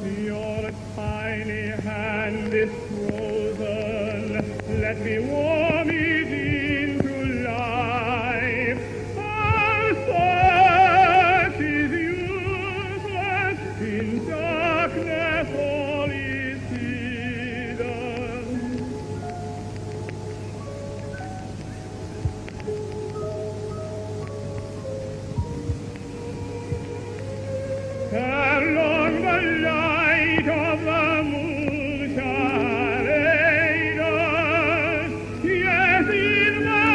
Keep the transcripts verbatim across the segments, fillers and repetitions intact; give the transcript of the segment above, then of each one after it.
Your tiny hand is frozen. Let me warm it into life. Our search is useless. In darkness all is hidden. Along the light of the moon shall aid us. Yes, in the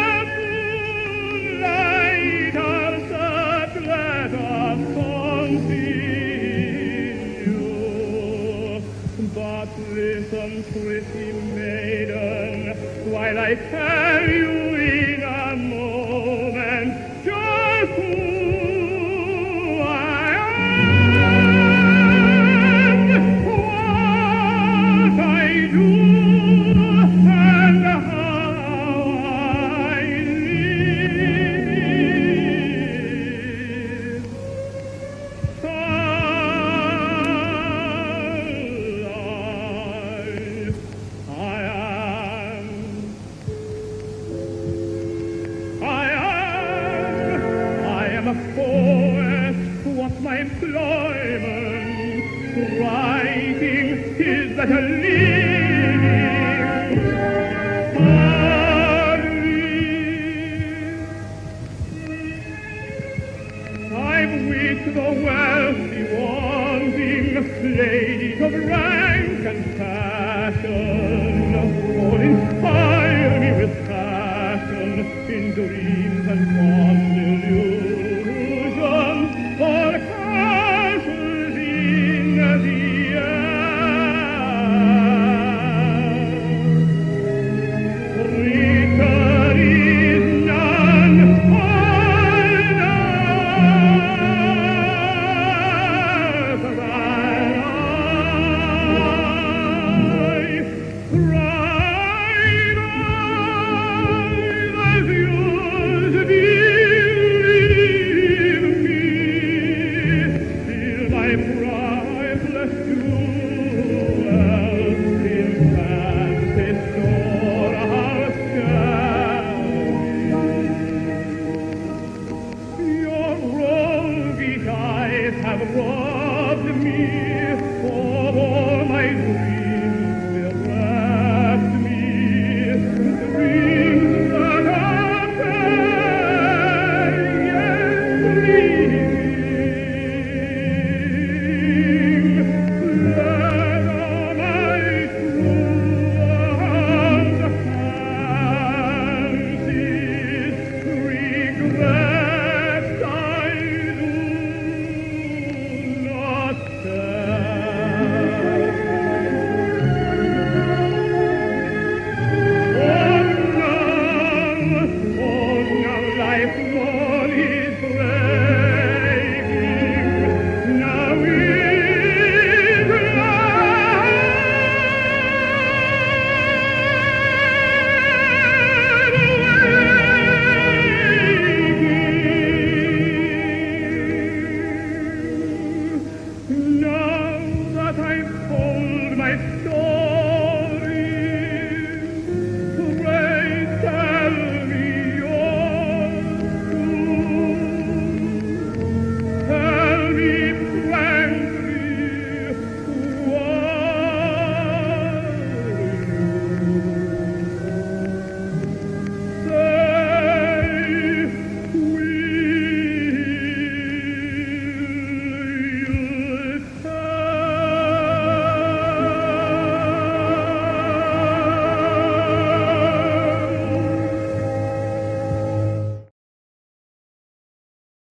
moonlight our circlet of continue. But listen, pretty maiden, while I tell you in a moment just who I am, what I do, and how I live. Alive, I am. I am, I am a poet. What's my employment? Writing is but a living. I've with the wealthy wanting, ladies of rank and fashion, all inspire me with passion in dreams and fond illusions, for castles in the air. Richer is none, all than I. Bright eyes as yours believe me, till my priceless jewel in fancy storehouse shall be. Your roguish eyes have robbed me of all my dreams.